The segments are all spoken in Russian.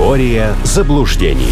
Теория заблуждений.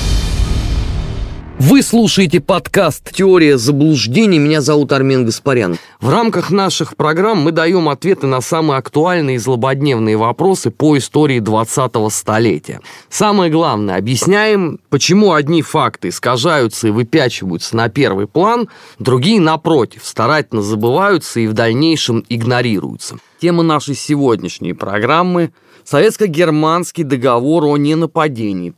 Вы слушаете подкаст «Теория заблуждений». Меня зовут Армен Гаспарян. В рамках наших программ мы даем ответы на самые актуальные и злободневные вопросы по истории 20-го столетия. Самое главное, объясняем, почему одни факты искажаются и выпячиваются на первый план, другие, напротив, старательно забываются и в дальнейшем игнорируются. Тема нашей сегодняшней программы – Советско-германский договор о ненападении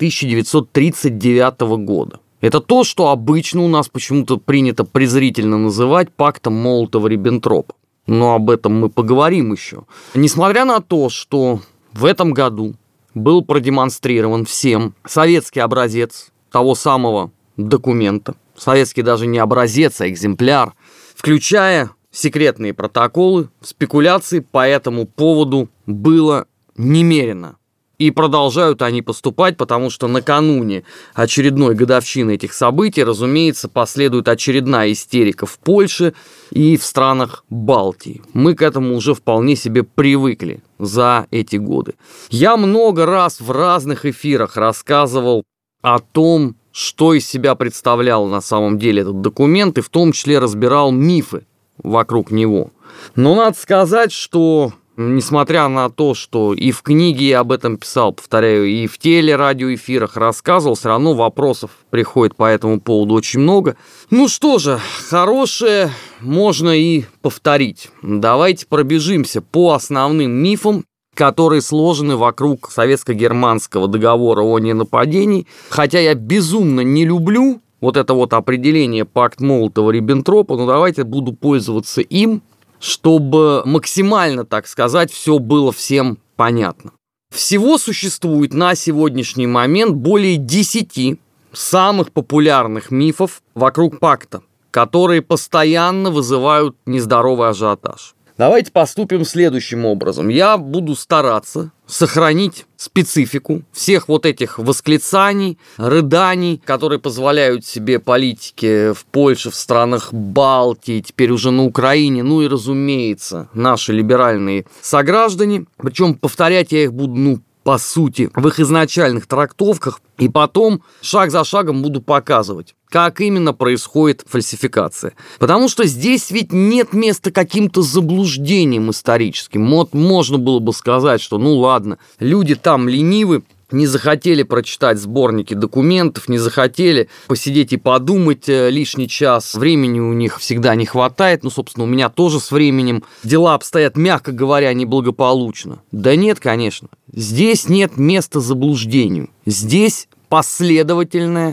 1939 года. Это то, что обычно у нас почему-то принято презрительно называть пактом Молотова-Риббентропа. Но об этом мы поговорим еще. Несмотря на то, что в этом году был продемонстрирован всем советский образец того самого документа, советский даже не образец, а экземпляр, включая секретные протоколы, спекуляций по этому поводу было немерено. И продолжают они поступать, потому что накануне очередной годовщины этих событий, разумеется, последует очередная истерика в Польше и в странах Балтии. Мы к этому уже вполне себе привыкли за эти годы. Я много раз в разных эфирах рассказывал о том, что из себя представлял на самом деле этот документ, и в том числе разбирал мифы вокруг него. Но надо сказать, что несмотря на то, что и в книге я об этом писал, повторяю, и в телерадиоэфирах рассказывал, все равно вопросов приходит по этому поводу очень много. Ну что же, хорошее можно и повторить. Давайте пробежимся по основным мифам, которые сложены вокруг советско-германского договора о ненападении. Хотя я безумно не люблю вот это вот определение пакт Молотова-Риббентропа, но давайте буду пользоваться им, чтобы максимально, так сказать, все было всем понятно. Всего существует на сегодняшний момент более 10 самых популярных мифов вокруг пакта, которые постоянно вызывают нездоровый ажиотаж. Давайте поступим следующим образом. Я буду стараться сохранить специфику всех вот этих восклицаний, рыданий, которые позволяют себе политики в Польше, в странах Балтии, теперь уже на Украине, ну и, разумеется, наши либеральные сограждане. Причем повторять я их буду, по сути, в их изначальных трактовках, и потом шаг за шагом буду показывать, как именно происходит фальсификация. Потому что здесь ведь нет места каким-то заблуждениям историческим. Вот можно было бы сказать, что ну ладно, люди там ленивы, не захотели прочитать сборники документов, не захотели посидеть и подумать лишний час. Времени у них всегда не хватает. Ну, собственно, у меня тоже с временем дела обстоят, мягко говоря, неблагополучно. Да нет, конечно. Здесь нет места заблуждению. Здесь последовательная,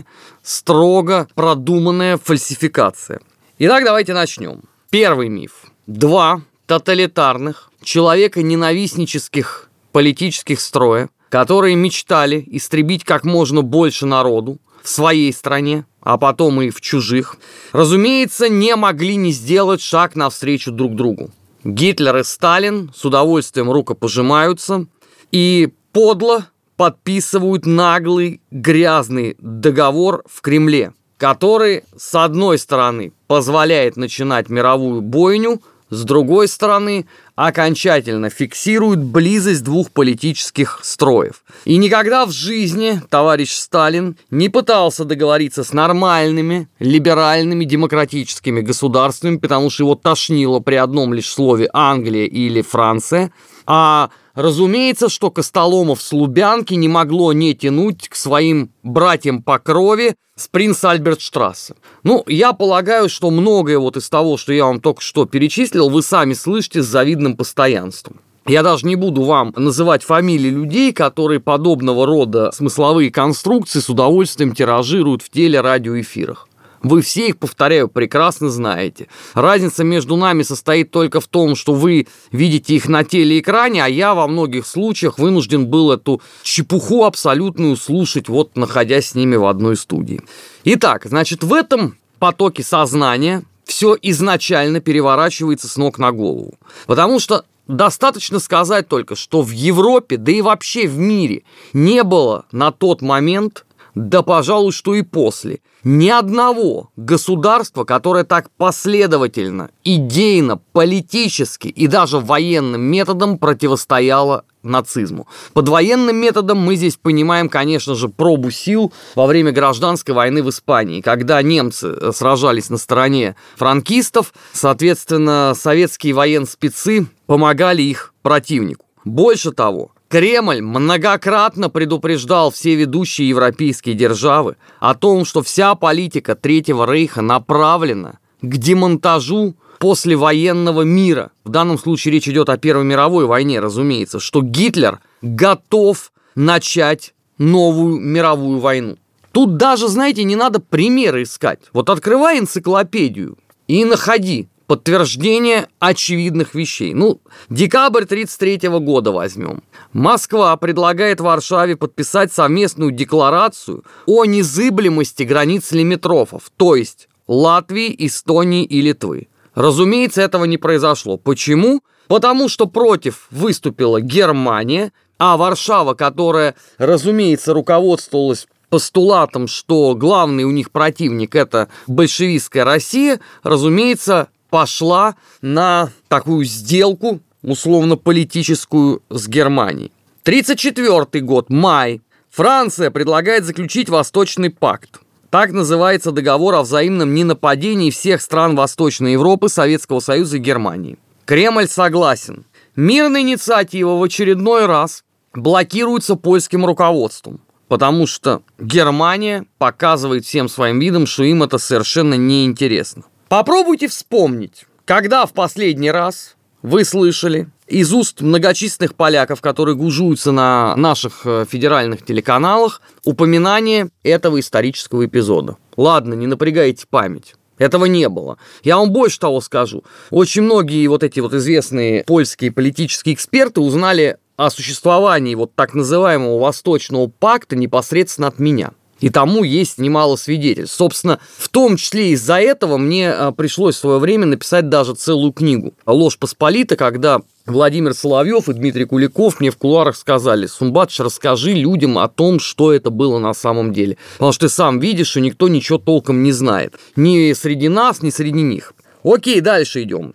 строго продуманная фальсификация. Итак, давайте начнем. Первый миф. 2 тоталитарных, человеконенавистнических политических строя, которые мечтали истребить как можно больше народу в своей стране, а потом и в чужих, разумеется, не могли не сделать шаг навстречу друг другу. Гитлер и Сталин с удовольствием рукопожимаются и подло подписывают наглый, грязный договор в Кремле, который, с одной стороны, позволяет начинать мировую бойню, с другой стороны, окончательно фиксирует близость двух политических строев. И никогда в жизни товарищ Сталин не пытался договориться с нормальными, либеральными, демократическими государствами, потому что его тошнило при одном лишь слове «Англия» или «Франция», а разумеется, что Костоломов с Лубянки не могло не тянуть к своим братьям по крови с Принц-Альберт-штрассе. Ну, я полагаю, что многое вот из того, что я вам только что перечислил, вы сами слышите с завидным постоянством. Я даже не буду вам называть фамилии людей, которые подобного рода смысловые конструкции с удовольствием тиражируют в телерадиоэфирах. Вы все их, повторяю, прекрасно знаете. Разница между нами состоит только в том, что вы видите их на телеэкране, а я во многих случаях вынужден был эту чепуху абсолютную слушать, вот находясь с ними в одной студии. Итак, значит, в этом потоке сознания все изначально переворачивается с ног на голову. Потому что достаточно сказать только, что в Европе, да и вообще в мире не было на тот момент да, пожалуй, что и после, ни одного государства, которое так последовательно, идейно, политически и даже военным методом противостояло нацизму. Под военным методом мы здесь понимаем, конечно же, пробу сил во время гражданской войны в Испании, когда немцы сражались на стороне франкистов, соответственно, советские военспецы помогали их противнику. Больше того, Кремль многократно предупреждал все ведущие европейские державы о том, что вся политика Третьего Рейха направлена к демонтажу послевоенного мира. В данном случае речь идет о Первой мировой войне, разумеется, что Гитлер готов начать новую мировую войну. Тут даже, знаете, не надо примеры искать. Вот открывай энциклопедию и находи подтверждение очевидных вещей. Декабрь 1933 года возьмем. Москва предлагает Варшаве подписать совместную декларацию о незыблемости границ лимитрофов, то есть Латвии, Эстонии и Литвы. Разумеется, этого не произошло. Почему? Потому что против выступила Германия, а Варшава, которая, разумеется, руководствовалась постулатом, что главный у них противник – это большевистская Россия, разумеется, пошла на такую сделку, условно-политическую, с Германией. 1934 год, май. Франция предлагает заключить Восточный пакт. Так называется договор о взаимном ненападении всех стран Восточной Европы, Советского Союза и Германии. Кремль согласен. Мирная инициатива в очередной раз блокируется польским руководством, потому что Германия показывает всем своим видом, что им это совершенно неинтересно. Попробуйте вспомнить, когда в последний раз вы слышали из уст многочисленных поляков, которые гужуются на наших федеральных телеканалах, упоминание этого исторического эпизода. Ладно, не напрягайте память. Этого не было. Я вам больше того скажу. Очень многие эти известные польские политические эксперты узнали о существовании так называемого Восточного пакта непосредственно от меня. И тому есть немало свидетельств. Собственно, в том числе из-за этого мне пришлось в свое время написать даже целую книгу «Ложь Посполита», когда Владимир Соловьев и Дмитрий Куликов мне в кулуарах сказали: Сумбатович, расскажи людям о том, что это было на самом деле. Потому что ты сам видишь, что никто ничего толком не знает. Ни среди нас, ни среди них. Окей, дальше идем.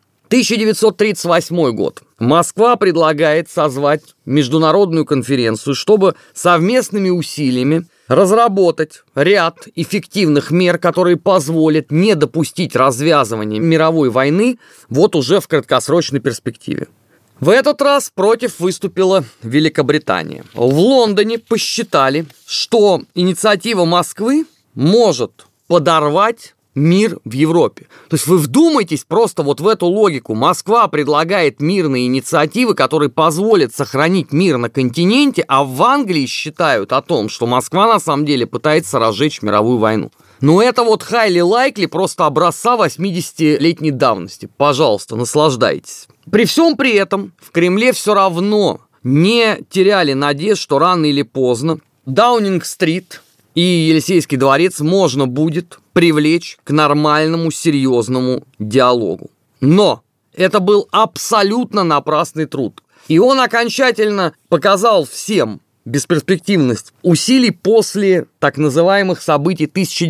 1938 год. Москва предлагает созвать международную конференцию, чтобы совместными усилиями разработать ряд эффективных мер, которые позволят не допустить развязывания мировой войны уже в краткосрочной перспективе. В этот раз против выступила Великобритания. В Лондоне посчитали, что инициатива Москвы может подорвать мир в Европе. То есть вы вдумайтесь просто в эту логику. Москва предлагает мирные инициативы, которые позволят сохранить мир на континенте, а в Англии считают о том, что Москва на самом деле пытается разжечь мировую войну. Но это highly likely просто образца 80-летней давности. Пожалуйста, наслаждайтесь. При всем при этом в Кремле все равно не теряли надежд, что рано или поздно Даунинг-стрит и Елисейский дворец можно будет привлечь к нормальному, серьезному диалогу. Но это был абсолютно напрасный труд. И он окончательно показал всем бесперспективность усилий после так называемых событий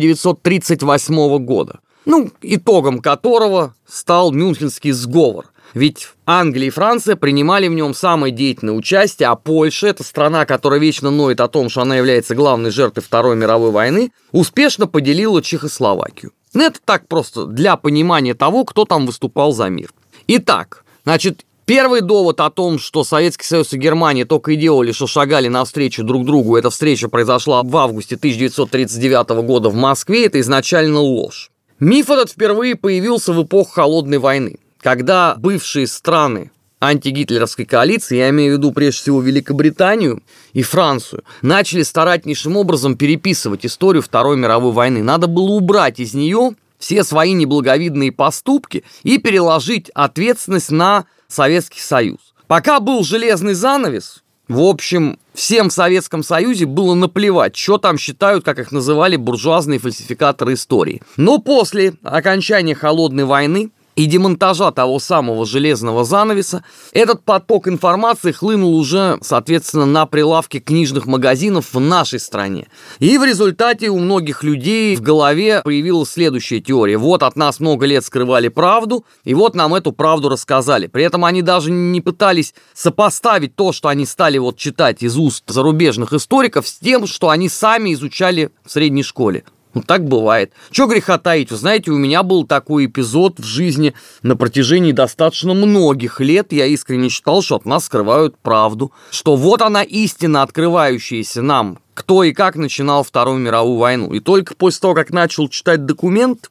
1938 года, итогом которого стал Мюнхенский сговор. Ведь Англия и Франция принимали в нем самое деятельное участие, а Польша, эта страна, которая вечно ноет о том, что она является главной жертвой Второй мировой войны, успешно поделила Чехословакию. Это так просто для понимания того, кто там выступал за мир. Итак, первый довод о том, что Советский Союз и Германия только и делали, что шагали навстречу друг другу, эта встреча произошла в августе 1939 года в Москве, это изначально ложь. Миф этот впервые появился в эпоху Холодной войны, когда бывшие страны антигитлеровской коалиции, я имею в виду прежде всего Великобританию и Францию, начали старательнейшим образом переписывать историю Второй мировой войны. Надо было убрать из нее все свои неблаговидные поступки и переложить ответственность на Советский Союз. Пока был железный занавес, в общем, всем в Советском Союзе было наплевать, что там считают, как их называли, буржуазные фальсификаторы истории. Но после окончания Холодной войны и демонтажа того самого железного занавеса, этот поток информации хлынул уже, соответственно, на прилавки книжных магазинов в нашей стране. И в результате у многих людей в голове появилась следующая теория. Вот от нас много лет скрывали правду, и вот нам эту правду рассказали. При этом они даже не пытались сопоставить то, что они стали вот читать из уст зарубежных историков, с тем, что они сами изучали в средней школе. Ну, так бывает. Чего греха таить? Вы знаете, у меня был такой эпизод в жизни на протяжении достаточно многих лет. Я искренне считал, что от нас скрывают правду. Что вот она истина, открывающаяся нам, кто и как начинал Вторую мировую войну. И только после того, как начал читать документ,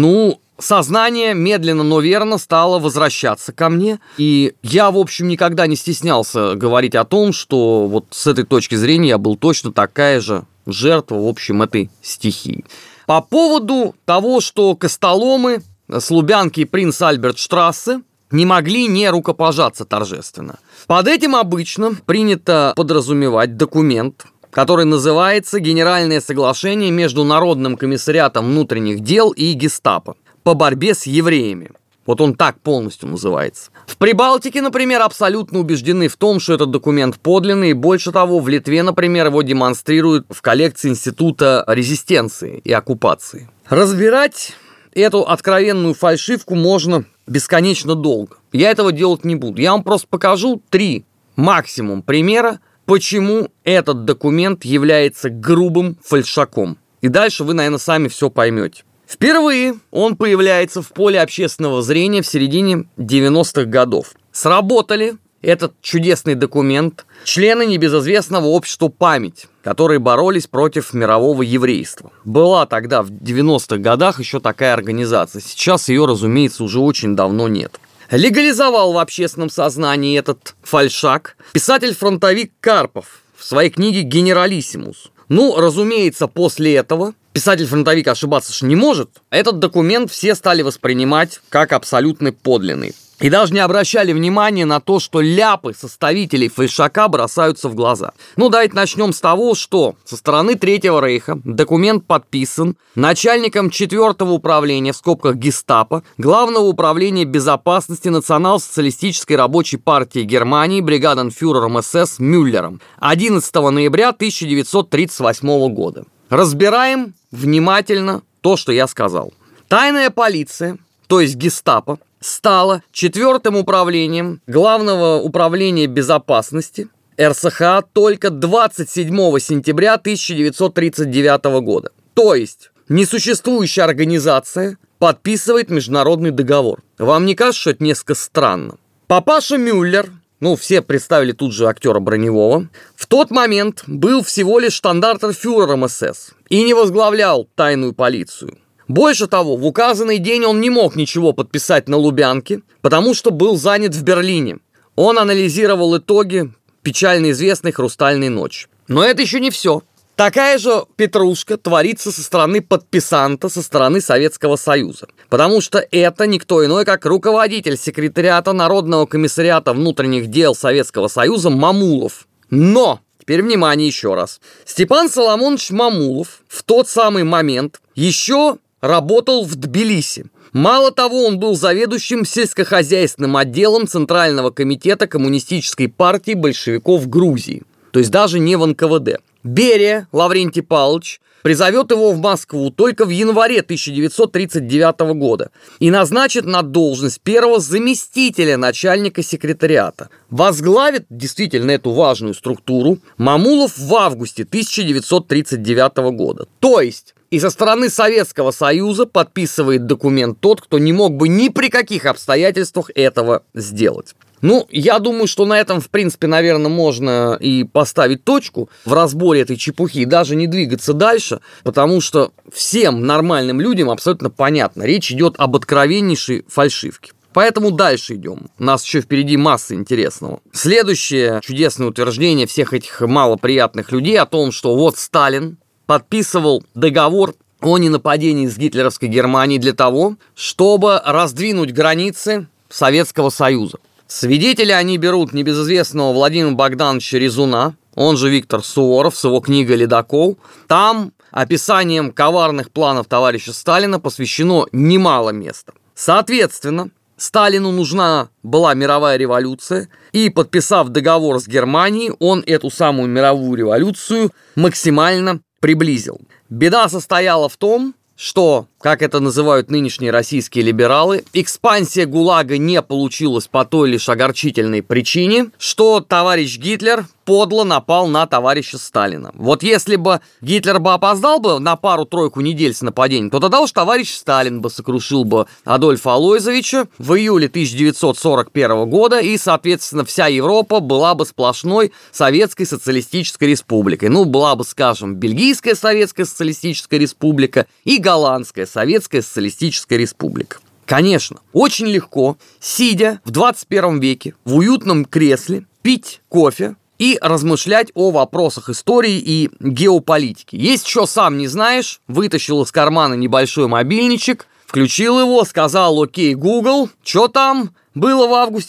сознание медленно, но верно стало возвращаться ко мне. И я, в общем, никогда не стеснялся говорить о том, что вот с этой точки зрения я был точно такая же жертва, в общем, этой стихии. По поводу того, что костоломы с Лубянки и принц Альберт-штрассе не могли не рукопожаться торжественно. Под этим обычно принято подразумевать документ, который называется «Генеральное соглашение между Народным комиссариатом внутренних дел и гестапо по борьбе с евреями». Вот он так полностью называется. В Прибалтике, например, абсолютно убеждены в том, что этот документ подлинный, и больше того, в Литве, например, его демонстрируют в коллекции Института резистенции и оккупации. Разбирать эту откровенную фальшивку можно бесконечно долго. Я этого делать не буду. Я вам просто покажу 3 максимум примера, почему этот документ является грубым фальшаком. И дальше вы, наверное, сами все поймете. Впервые он появляется в поле общественного зрения в середине 90-х годов. Сработали этот чудесный документ члены небезызвестного общества «Память», которые боролись против мирового еврейства. Была тогда в 90-х годах еще такая организация. Сейчас ее, разумеется, уже очень давно нет. Легализовал в общественном сознании этот фальшак писатель-фронтовик Карпов в своей книге «Генералиссимус». Разумеется, после этого писатель-фронтовик ошибаться ж не может. Этот документ все стали воспринимать как абсолютно подлинный. И даже не обращали внимания на то, что ляпы составителей фальшака бросаются в глаза. Давайте начнем с того, что со стороны Третьего Рейха документ подписан начальником 4-го управления, в скобках гестапо, Главного управления безопасности Национал-социалистической рабочей партии Германии бригаденфюрером СС Мюллером 11 ноября 1938 года. Разбираем внимательно то, что я сказал. Тайная полиция, то есть гестапо, стала 4-м управлением Главного управления безопасности РСХА только 27 сентября 1939 года. То есть несуществующая организация подписывает международный договор. Вам не кажется, что это несколько странно? Папаша Мюллер, все представили тут же актера Броневого, в тот момент был всего лишь штандартенфюрером СС и не возглавлял тайную полицию. Больше того, в указанный день он не мог ничего подписать на Лубянке, потому что был занят в Берлине. Он анализировал итоги печально известной «Хрустальной ночи». Но это еще не все. Такая же петрушка творится со стороны подписанта, со стороны Советского Союза. Потому что это никто иной, как руководитель секретариата Народного комиссариата внутренних дел Советского Союза Мамулов. Но, теперь внимание еще раз, Степан Соломонович Мамулов в тот самый момент еще работал в Тбилиси. Мало того, он был заведующим сельскохозяйственным отделом Центрального комитета Коммунистической партии большевиков Грузии. То есть даже не в НКВД. Берия Лаврентий Павлович призовет его в Москву только в январе 1939 года и назначит на должность первого заместителя начальника секретариата. Возглавит действительно эту важную структуру Мамулов в августе 1939 года. То есть и со стороны Советского Союза подписывает документ тот, кто не мог бы ни при каких обстоятельствах этого сделать. Я думаю, что на этом, в принципе, наверное, можно и поставить точку в разборе этой чепухи и даже не двигаться дальше, потому что всем нормальным людям абсолютно понятно, речь идет об откровеннейшей фальшивке. Поэтому дальше идем. У нас еще впереди масса интересного. Следующее чудесное утверждение всех этих малоприятных людей о том, что вот Сталин подписывал договор о ненападении с гитлеровской Германией для того, чтобы раздвинуть границы Советского Союза. Свидетели они берут небезызвестного Владимира Богдановича Резуна, он же Виктор Суворов, с его книгой «Ледокол». Там описанием коварных планов товарища Сталина посвящено немало места. Соответственно, Сталину нужна была мировая революция, и, подписав договор с Германией, он эту самую мировую революцию максимально приблизил. Беда состояла в том, что, как это называют нынешние российские либералы, экспансия ГУЛАГа не получилась по той лишь огорчительной причине, что товарищ Гитлер подло напал на товарища Сталина. Вот если бы Гитлер бы опоздал бы на пару-тройку недель с нападением, то тогда уж товарищ Сталин бы сокрушил бы Адольфа Алойзовича в июле 1941 года, и, соответственно, вся Европа была бы сплошной советской социалистической республикой. Ну, была бы, скажем, Бельгийская советская социалистическая республика и Голландская советская социалистическая республика. Конечно, очень легко, сидя в 21 веке в уютном кресле, пить кофе и размышлять о вопросах истории и геополитики. Есть что сам не знаешь, вытащил из кармана небольшой мобильничек, включил его, сказал: «Окей, Google, что там было в августе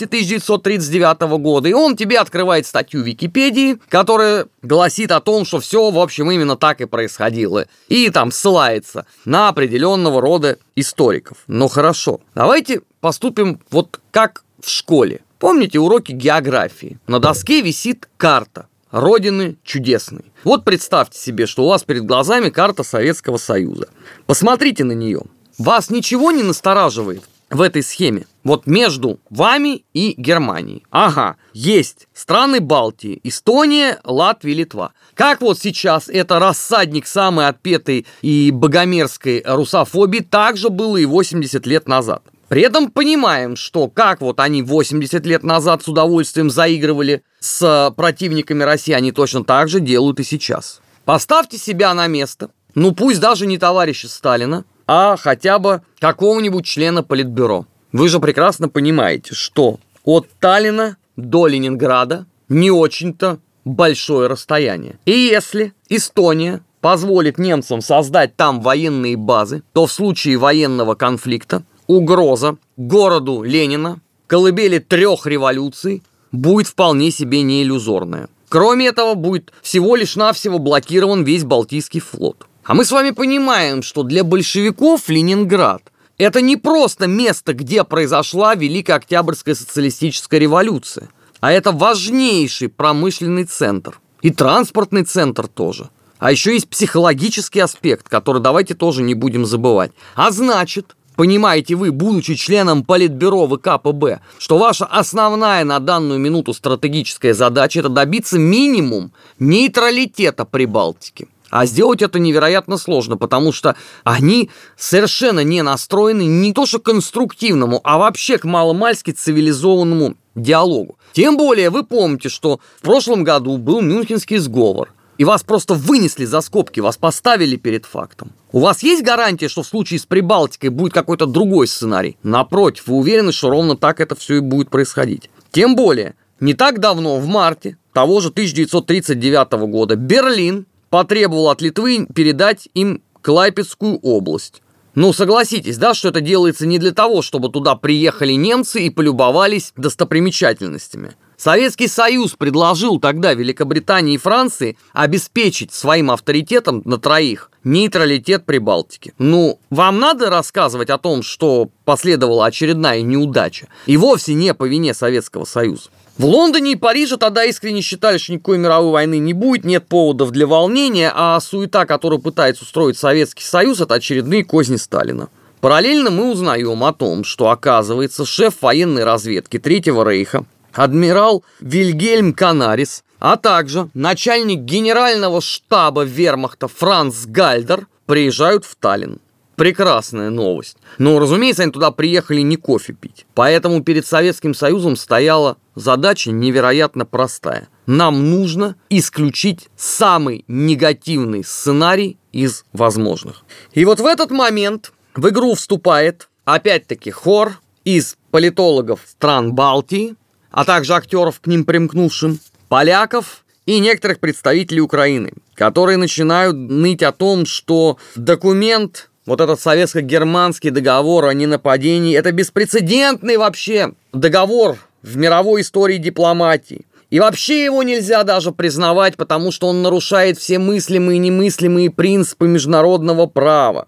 1939 года?» И он тебе открывает статью в Википедии, которая гласит о том, что все, в общем, именно так и происходило. И там ссылается на определенного рода историков. Но хорошо, давайте поступим вот как в школе. Помните уроки географии? На доске висит карта Родины чудесной. Вот представьте себе, что у вас перед глазами карта Советского Союза. Посмотрите на нее. Вас ничего не настораживает в этой схеме? Вот между вами и Германией. Ага, есть страны Балтии: Эстония, Латвия, Литва. Как вот сейчас это рассадник самой отпетой и богомерзкой русофобии, так же было и 80 лет назад. При этом понимаем, что как вот они 80 лет назад с удовольствием заигрывали с противниками России, они точно так же делают и сейчас. Поставьте себя на место, ну пусть даже не товарища Сталина, а хотя бы какого-нибудь члена Политбюро. Вы же прекрасно понимаете, что от Таллина до Ленинграда не очень-то большое расстояние. И если Эстония позволит немцам создать там военные базы, то в случае военного конфликта угроза городу Ленина, колыбели 3 революций, будет вполне себе не иллюзорная. Кроме этого, будет всего лишь навсего блокирован весь Балтийский флот. А мы с вами понимаем, что для большевиков Ленинград – это не просто место, где произошла Великая Октябрьская социалистическая революция, а это важнейший промышленный центр. И транспортный центр тоже. А еще есть психологический аспект, который давайте тоже не будем забывать. А значит, понимаете вы, будучи членом Политбюро ВКПБ, что ваша основная на данную минуту стратегическая задача – это добиться минимум нейтралитета Прибалтики. А сделать это невероятно сложно, потому что они совершенно не настроены не то что к конструктивному, а вообще к маломальски цивилизованному диалогу. Тем более вы помните, что в прошлом году был Мюнхенский сговор, и вас просто вынесли за скобки, вас поставили перед фактом. У вас есть гарантия, что в случае с Прибалтикой будет какой-то другой сценарий? Напротив, вы уверены, что ровно так это все и будет происходить? Тем более, не так давно, в марте того же 1939 года, Берлин потребовал от Литвы передать им Клайпедскую область. Ну, согласитесь, да, что это делается не для того, чтобы туда приехали немцы и полюбовались достопримечательностями. Советский Союз предложил тогда Великобритании и Франции обеспечить своим авторитетом на 3 нейтралитет Прибалтики. Ну, вам надо рассказывать о том, что последовала очередная неудача, и вовсе не по вине Советского Союза. В Лондоне и Париже тогда искренне считали, что никакой мировой войны не будет, нет поводов для волнения, а суета, которую пытается устроить Советский Союз, это очередные козни Сталина. Параллельно мы узнаем о том, что, оказывается, шеф военной разведки Третьего Рейха, адмирал Вильгельм Канарис, а также начальник генерального штаба вермахта Франц Гальдер приезжают в Таллин. Прекрасная новость. Но, разумеется, они туда приехали не кофе пить. Поэтому перед Советским Союзом стояла задача невероятно простая. Нам нужно исключить самый негативный сценарий из возможных. И вот в этот момент в игру вступает, опять-таки, хор из политологов стран Балтии, а также актеров, к ним примкнувшим, поляков и некоторых представителей Украины, которые начинают ныть о том, что документ, вот этот советско-германский договор о ненападении, это беспрецедентный вообще договор в мировой истории дипломатии. И вообще его нельзя даже признавать, потому что он нарушает все мыслимые и немыслимые принципы международного права.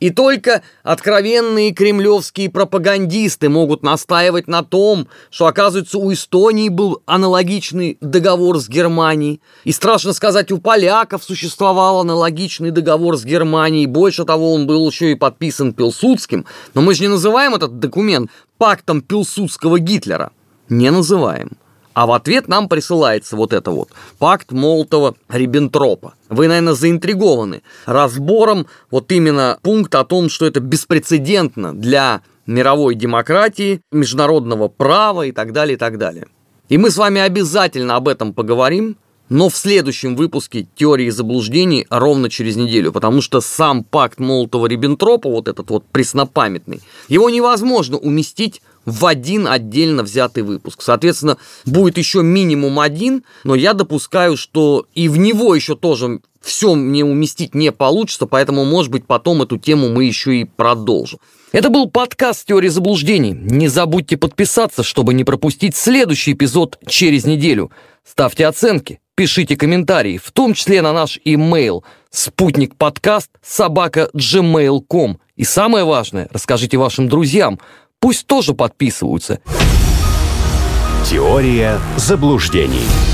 И только откровенные кремлевские пропагандисты могут настаивать на том, что, оказывается, у Эстонии был аналогичный договор с Германией. И, страшно сказать, у поляков существовал аналогичный договор с Германией. Больше того, он был еще и подписан Пилсудским. Но мы же не называем этот документ пактом Пилсудского Гитлера. Не называем. А в ответ нам присылается вот это вот пакт Молотова-Риббентропа. Вы, наверное, заинтригованы разбором вот именно пункта о том, что это беспрецедентно для мировой демократии, международного права и так далее, и так далее. И мы с вами обязательно об этом поговорим, но в следующем выпуске «Теории заблуждений» ровно через неделю, потому что сам пакт Молотова-Риббентропа, вот этот вот преснопамятный, его невозможно уместить в один отдельно взятый выпуск. Соответственно, будет еще минимум один, но я допускаю, что и в него еще тоже все мне уместить не получится, поэтому, может быть, потом эту тему мы еще и продолжим. Это был подкаст «Теории заблуждений». Не забудьте подписаться, чтобы не пропустить следующий эпизод через неделю. Ставьте оценки, пишите комментарии, в том числе на наш имейл sputnikpodcast@gmail.com. И самое важное, расскажите вашим друзьям, пусть тоже подписываются. Теория заблуждений.